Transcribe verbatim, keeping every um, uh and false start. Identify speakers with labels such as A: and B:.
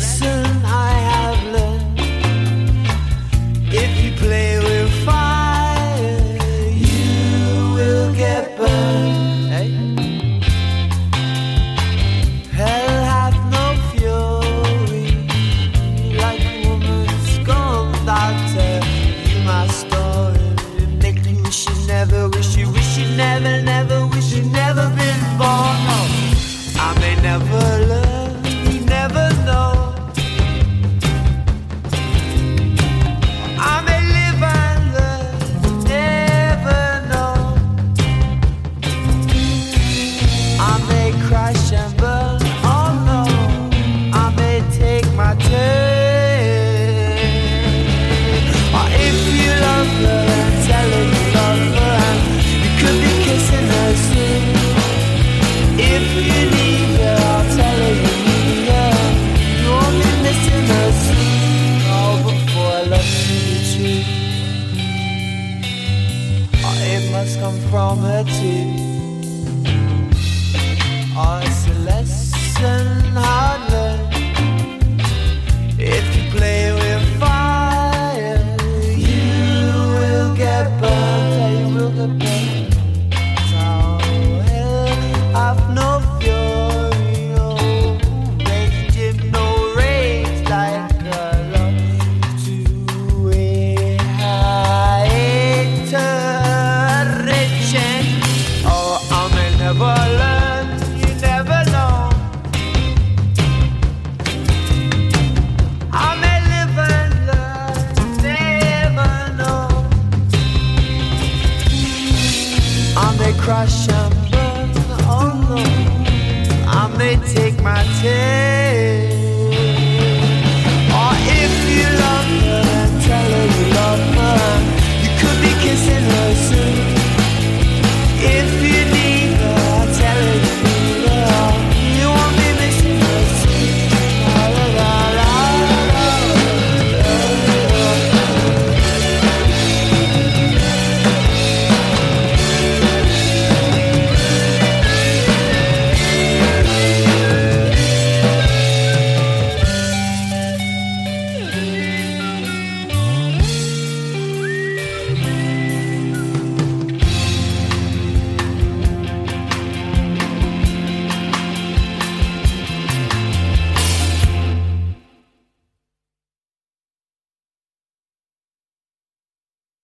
A: lesson I have learned. If you play with fire, you will get burned. Hey? Hell hath no fury like a woman scorned. I'll tell you my story. Make you wish you never, wish you, wish you never, never, wish you never been born. No, I may never learn, you never know. I may live and learn, never know. I may crash and burn, oh no. I may take my turn. Or if you love her and tell her you love her, and you could be kissing her soon. If you need her, I'll tell her you need her. You won't be missing her soon. Oh, before I love you true. Oh, it must come from her too. Oh, it's a lesson hard learned. If you play with fire, you will get burned. Yeah, you will get burned. So hell have no fury, oh, raging no rage like a love to a high reaching. Oh, I may never learn, you never know. I may live and learn, never know. I may crash and burn, oh no. I may take my time.